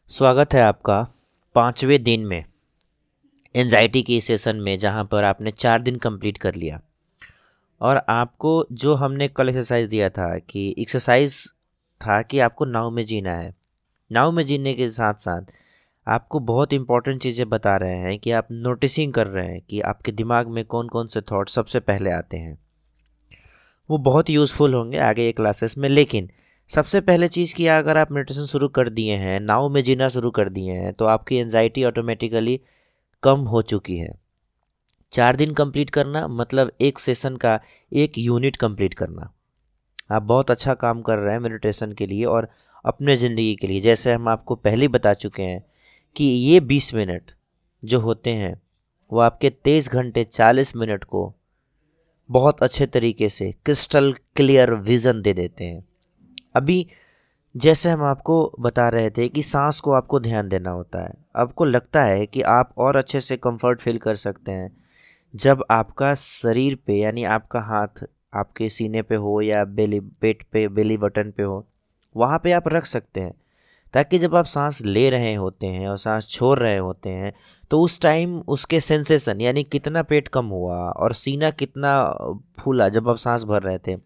स्वागत है आपका 5वें दिन में एंजाइटी की सेशन में, जहाँ पर आपने 4 दिन कंप्लीट कर लिया। और आपको जो हमने कल एक्सरसाइज दिया था कि एक्सरसाइज था कि आपको नाव में जीना है। नाव में जीने के साथ साथ आपको बहुत इंपॉर्टेंट चीज़ें बता रहे हैं कि आप नोटिसिंग कर रहे हैं कि आपके दिमाग में कौन कौन से थॉट सबसे पहले आते हैं। वो बहुत यूज़फुल होंगे आगे ये क्लासेस में। लेकिन सबसे पहले चीज़ कि अगर आप मेडिटेशन शुरू कर दिए हैं, नाव में जीना शुरू कर दिए हैं, तो आपकी एंजाइटी ऑटोमेटिकली कम हो चुकी है। 4 दिन कंप्लीट करना मतलब एक सेशन का एक यूनिट कंप्लीट करना। आप बहुत अच्छा काम कर रहे हैं मेडिटेशन के लिए और अपने ज़िंदगी के लिए। जैसे हम आपको पहले ही बता चुके हैं कि ये 20 मिनट जो होते हैं वो आपके 23 घंटे 40 मिनट को बहुत अच्छे तरीके से क्रिस्टल क्लियर विज़न दे देते हैं। अभी जैसे हम आपको बता रहे थे कि सांस को आपको ध्यान देना होता है। आपको लगता है कि आप और अच्छे से कंफर्ट फील कर सकते हैं जब आपका शरीर पे, यानी आपका हाथ आपके सीने पे हो या बेली पेट पे, बेली बटन पे हो, वहाँ पे आप रख सकते हैं। ताकि जब आप सांस ले रहे होते हैं और सांस छोड़ रहे होते हैं तो उस टाइम उसके सेंसेशन, यानी कितना पेट कम हुआ और सीना कितना फूला जब आप सांस भर रहे थे,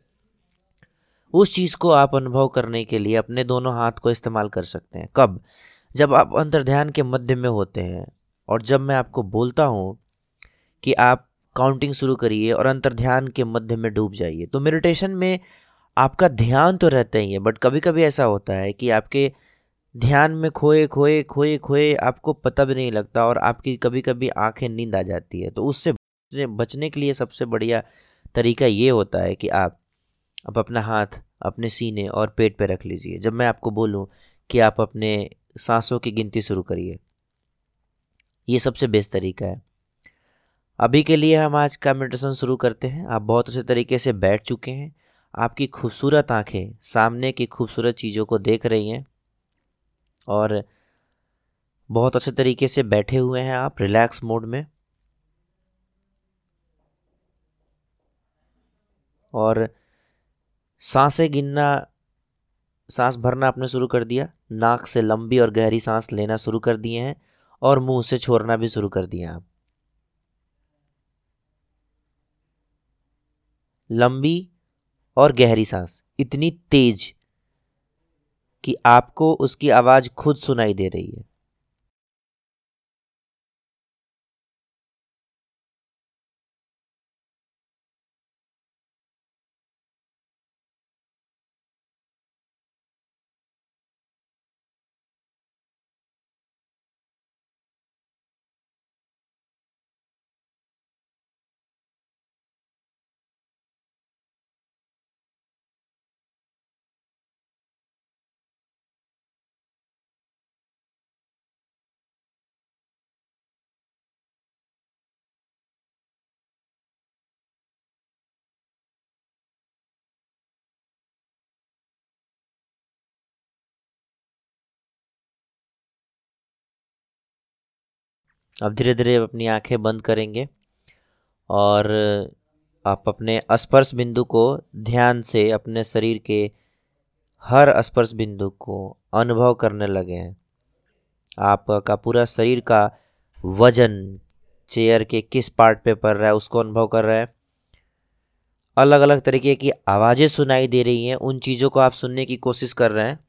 उस चीज़ को आप अनुभव करने के लिए अपने दोनों हाथ को इस्तेमाल कर सकते हैं। कब? जब आप अंतर्ध्यान के मध्य में होते हैं और जब मैं आपको बोलता हूँ कि आप काउंटिंग शुरू करिए और अंतर्ध्यान के मध्य में डूब जाइए। तो मेडिटेशन में आपका ध्यान तो रहता ही है, बट कभी कभी ऐसा होता है कि आपके ध्यान में खोए खोए खोए खोए आपको पता भी नहीं लगता और आपकी कभी कभी आंखें नींद आ जाती है। तो उससे बचने के लिए सबसे बढ़िया तरीका ये होता है कि आप अपना हाथ अपने सीने और पेट पे रख लीजिए। जब मैं आपको बोलूं कि आप अपने सांसों की गिनती शुरू करिए, ये सबसे बेस्ट तरीका है। अभी के लिए हम आज का मेडिटेशन शुरू करते हैं। आप बहुत अच्छे तरीके से बैठ चुके हैं, आपकी खूबसूरत आंखें सामने की खूबसूरत चीज़ों को देख रही हैं और बहुत अच्छे तरीके से बैठे हुए हैं आप रिलैक्स मोड में। और सांसें गिनना, सांस भरना आपने शुरू कर दिया, नाक से लंबी और गहरी सांस लेना शुरू कर दिए हैं और मुंह से छोड़ना भी शुरू कर दिया आप। लंबी और गहरी सांस इतनी तेज कि आपको उसकी आवाज़ खुद सुनाई दे रही है। अब धीरे धीरे अपनी आंखें बंद करेंगे और आप अपने स्पर्श बिंदु को ध्यान से अपने शरीर के हर स्पर्श बिंदु को अनुभव करने लगे हैं। आपका पूरा शरीर का वजन चेयर के किस पार्ट पे पड़ रहा है उसको अनुभव कर रहा है। अलग अलग तरीके की आवाज़ें सुनाई दे रही हैं, उन चीज़ों को आप सुनने की कोशिश कर रहे हैं।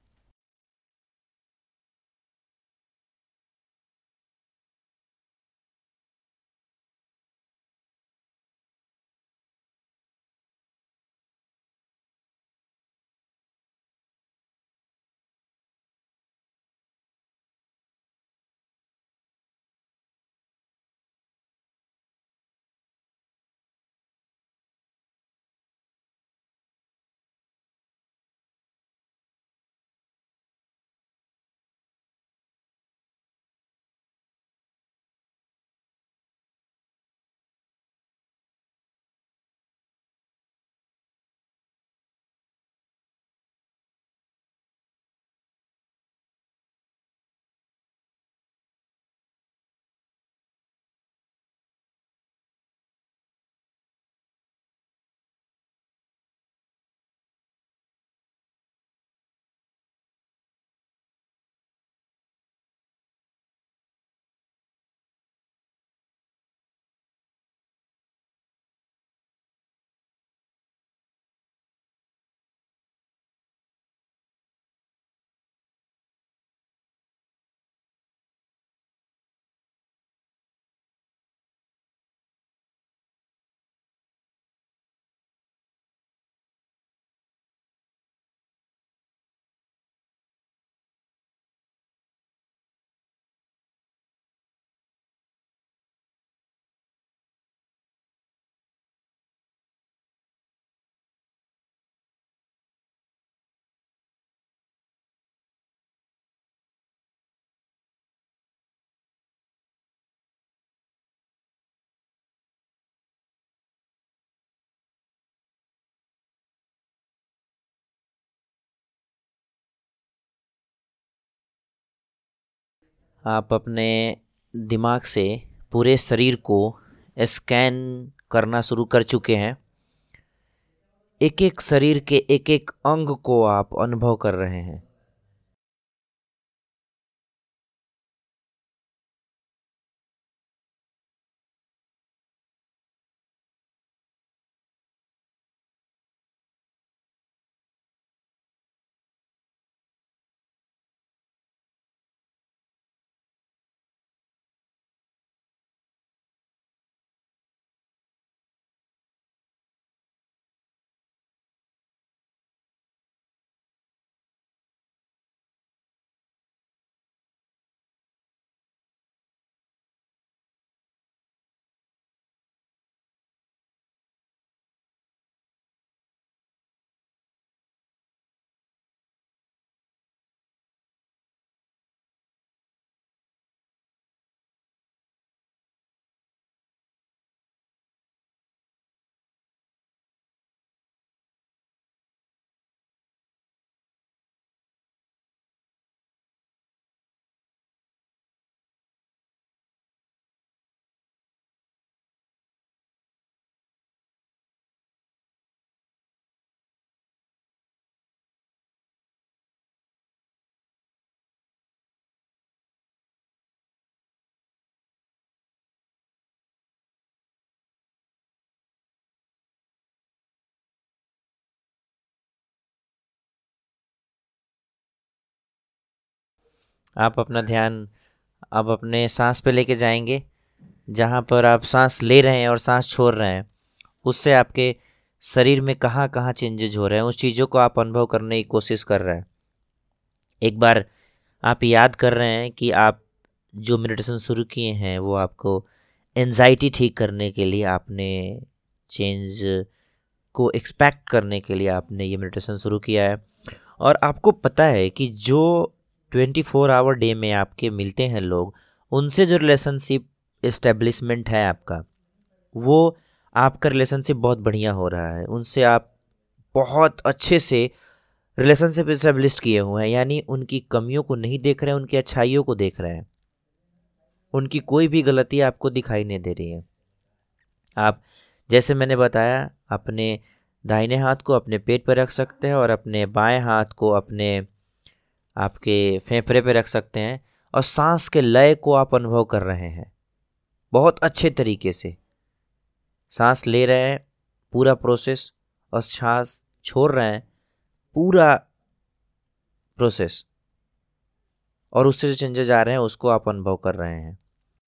आप अपने दिमाग से पूरे शरीर को स्कैन करना शुरू कर चुके हैं। एक एक शरीर के एक एक अंग को आप अनुभव कर रहे हैं। आप अपना ध्यान अब अपने सांस पे लेके जाएंगे। जहाँ पर आप सांस ले रहे हैं और सांस छोड़ रहे हैं, उससे आपके शरीर में कहाँ कहाँ चेंजेज हो रहे हैं, उस चीज़ों को आप अनुभव करने की कोशिश कर रहे हैं। एक बार आप याद कर रहे हैं कि आप जो मेडिटेशन शुरू किए हैं वो आपको एनजाइटी ठीक करने के लिए, आपने चेंज को एक्सपेक्ट करने के लिए आपने ये मेडिटेशन शुरू किया है। और आपको पता है कि जो 24 आवर डे में आपके मिलते हैं लोग, उनसे जो रिलेशनशिप इस्टेब्लिशमेंट है आपका, वो आपका रिलेशनशिप बहुत बढ़िया हो रहा है। उनसे आप बहुत अच्छे से रिलेशनशिप इस्टेब्लिश किए हुए हैं, यानी उनकी कमियों को नहीं देख रहे हैं, उनकी अच्छाइयों को देख रहे हैं। उनकी कोई भी गलती आपको दिखाई नहीं दे रही है। आप, जैसे मैंने बताया, अपने दाहिने हाथ को अपने पेट पर रख सकते हैं और अपने बाएं हाथ को अपने आपके फेफड़े पे रख सकते हैं, और सांस के लय को आप अनुभव कर रहे हैं बहुत अच्छे तरीके से। सांस ले रहे हैं, पूरा प्रोसेस, और सांस छोड़ रहे हैं, पूरा प्रोसेस, और उससे जो चेंजेस आ रहे हैं उसको आप अनुभव कर रहे हैं।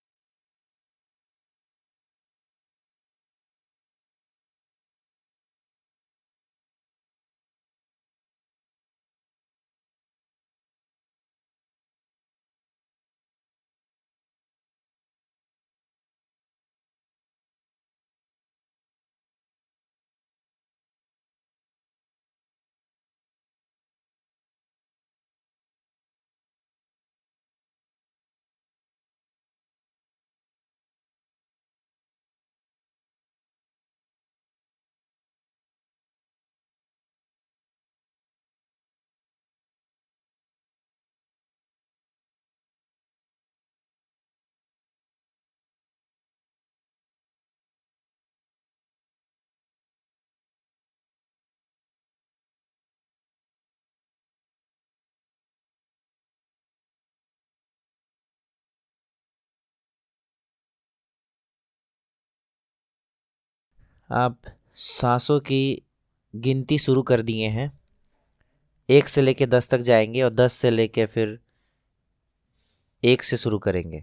आप सांसों की गिनती शुरू कर दिए हैं। 1 से लेके 10 तक जाएंगे और 10 से लेके फिर 1 से शुरू करेंगे।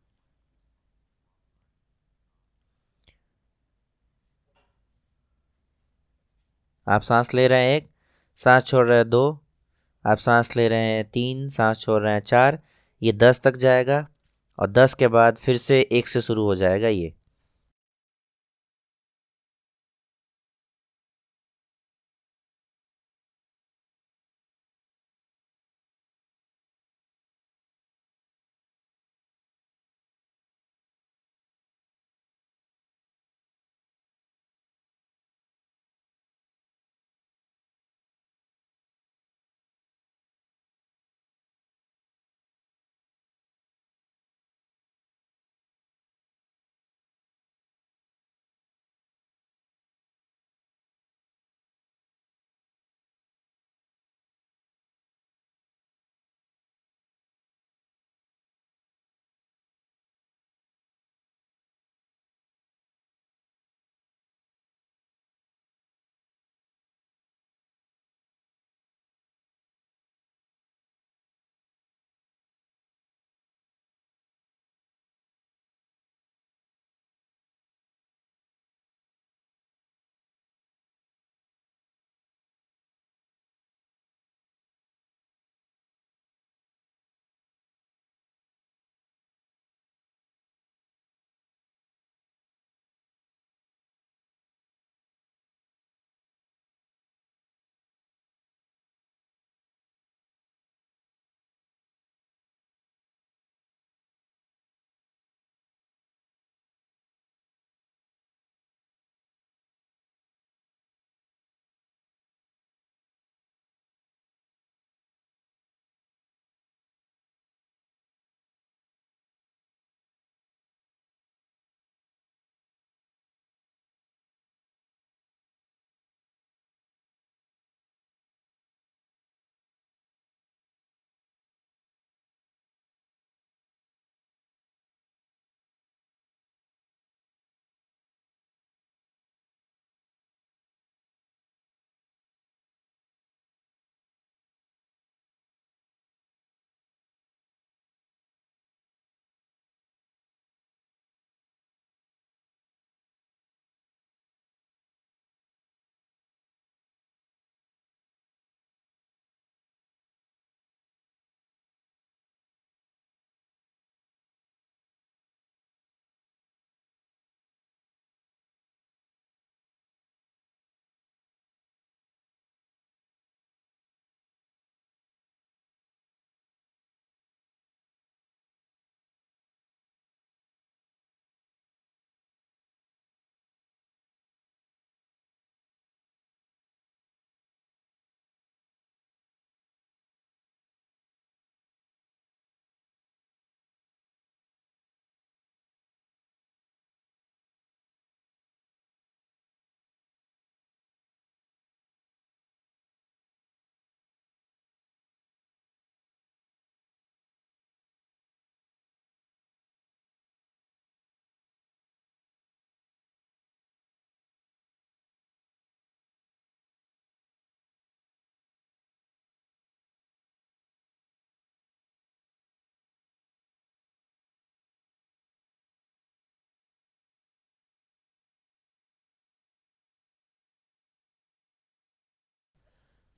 आप सांस ले रहे हैं 1, सांस छोड़ रहे हैं 2, आप सांस ले रहे हैं 3, सांस छोड़ रहे हैं 4। ये 10 तक जाएगा, और 10 के बाद फिर से 1 से शुरू हो जाएगा ये।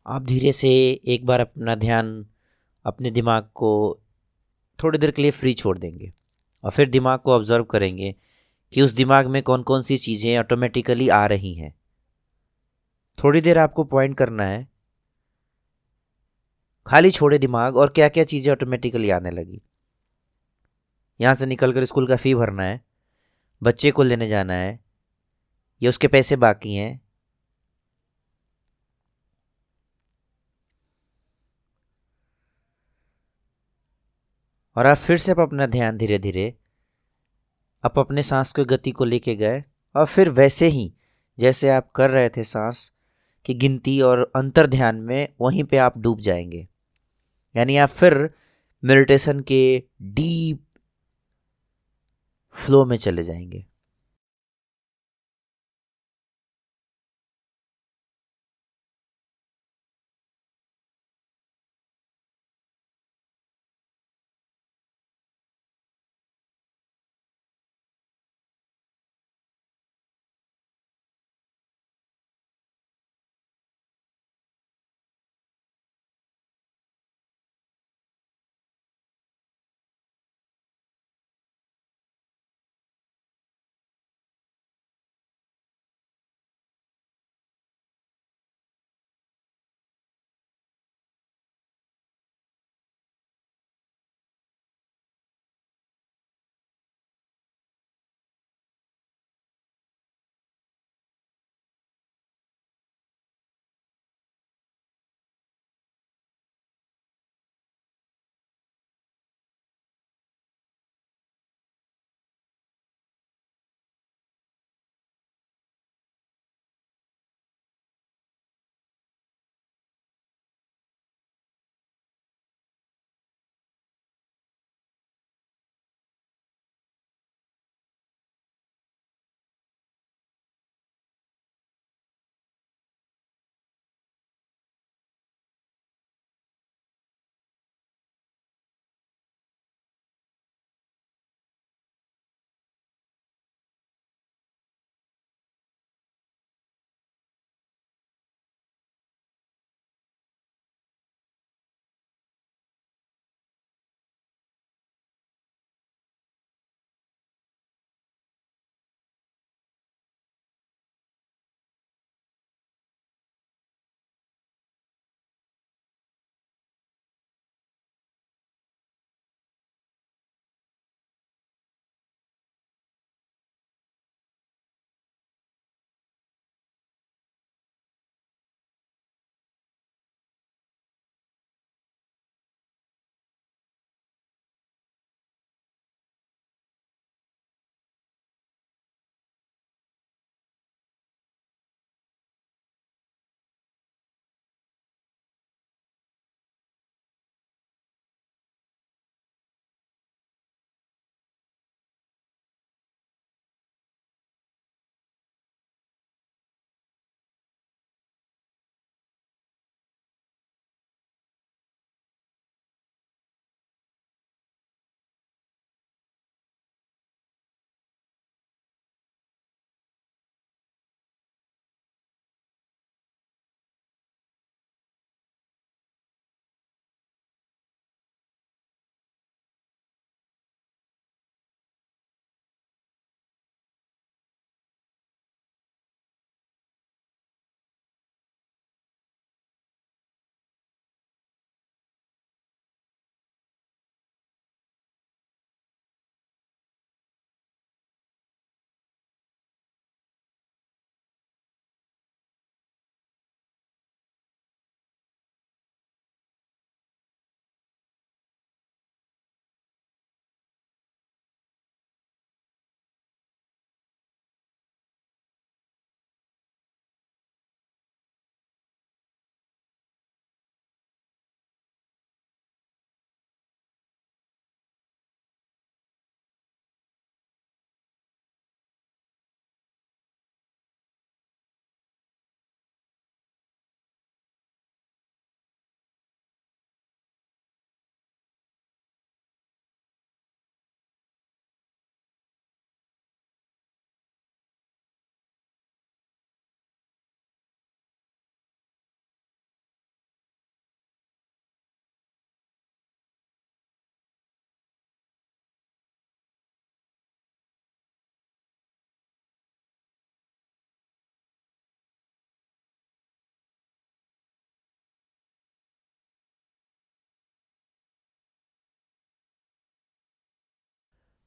आप धीरे से एक बार अपना ध्यान, अपने दिमाग को थोड़ी देर के लिए फ्री छोड़ देंगे और फिर दिमाग को ऑब्जर्व करेंगे कि उस दिमाग में कौन कौन सी चीज़ें ऑटोमेटिकली आ रही हैं। थोड़ी देर आपको पॉइंट करना है, खाली छोड़े दिमाग, और क्या क्या चीज़ें ऑटोमेटिकली आने लगी। यहाँ से निकल कर स्कूल का फ़ी भरना है, बच्चे को लेने जाना है, या उसके पैसे बाकी हैं, और आप फिर से अपना ध्यान धीरे धीरे आप अपने सांस की गति को लेके गए, और फिर वैसे ही जैसे आप कर रहे थे सांस की गिनती और अंतर ध्यान में, वहीं पे आप डूब जाएंगे। यानी आप फिर मेडिटेशन के डीप फ्लो में चले जाएंगे।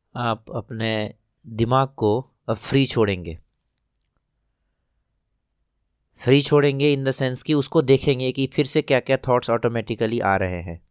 आप अपने दिमाग को अब फ्री छोड़ेंगे। फ्री छोड़ेंगे इन द सेंस कि उसको देखेंगे कि फिर से क्या क्या थॉट्स ऑटोमेटिकली आ रहे हैं।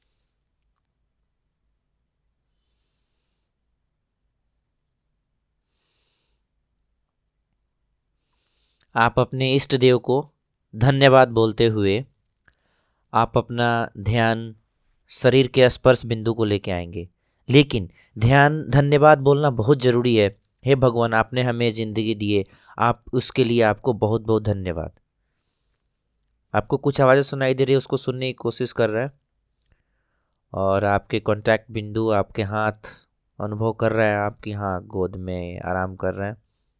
आप अपने इष्ट देव को धन्यवाद बोलते हुए आप अपना ध्यान शरीर के स्पर्श बिंदु को लेके आएंगे। लेकिन ध्यान धन्यवाद बोलना बहुत ज़रूरी है। हे भगवान, आपने हमें ज़िंदगी दी है, आप उसके लिए आपको बहुत बहुत धन्यवाद। आपको कुछ आवाज़ें सुनाई दे रही है, उसको सुनने की कोशिश कर रहा है। और आपके कांटेक्ट बिंदु, आपके हाथ अनुभव कर रहा है, आपकी हाँ गोद में आराम कर रहा है।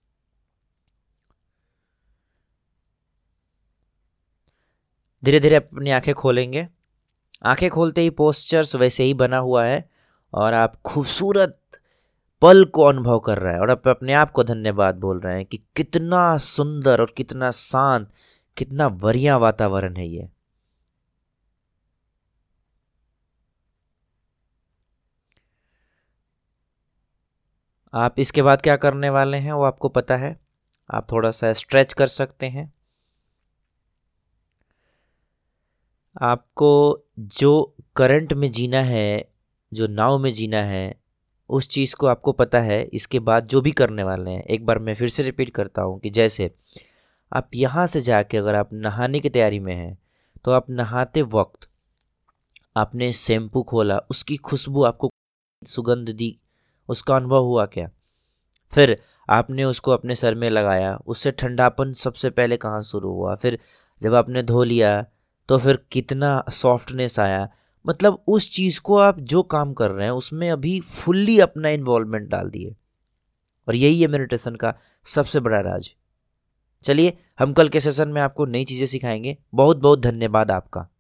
धीरे धीरे अपनी आंखें खोलेंगे। आंखें खोलते ही पोस्चर्स वैसे ही बना हुआ है और आप खूबसूरत पल को अनुभव कर रहे हैं और आप अपने आप को धन्यवाद बोल रहे हैं कि कितना सुंदर और कितना शांत, कितना बढ़िया वातावरण है ये। आप इसके बाद क्या करने वाले हैं वो आपको पता है। आप थोड़ा सा स्ट्रेच कर सकते हैं। आपको जो करंट में जीना है, जो नाव में जीना है, उस चीज़ को आपको पता है। इसके बाद जो भी करने वाले हैं, एक बार मैं फिर से रिपीट करता हूँ कि जैसे आप यहाँ से जाके अगर आप नहाने की तैयारी में हैं तो आप नहाते वक्त आपने शैम्पू खोला, उसकी खुशबू आपको सुगंध दी, उसका अनुभव हुआ क्या? फिर आपने उसको अपने सर में लगाया, उससे ठंडापन सबसे पहले कहाँ शुरू हुआ? फिर जब आपने धो लिया तो फिर कितना सॉफ्टनेस आया? मतलब उस चीज़ को आप जो काम कर रहे हैं उसमें अभी फुल्ली अपना इन्वॉल्वमेंट डाल दिए। और यही है मेडिटेशन का सबसे बड़ा राज। चलिए, हम कल के सेशन में आपको नई चीज़ें सिखाएंगे। बहुत बहुत धन्यवाद आपका।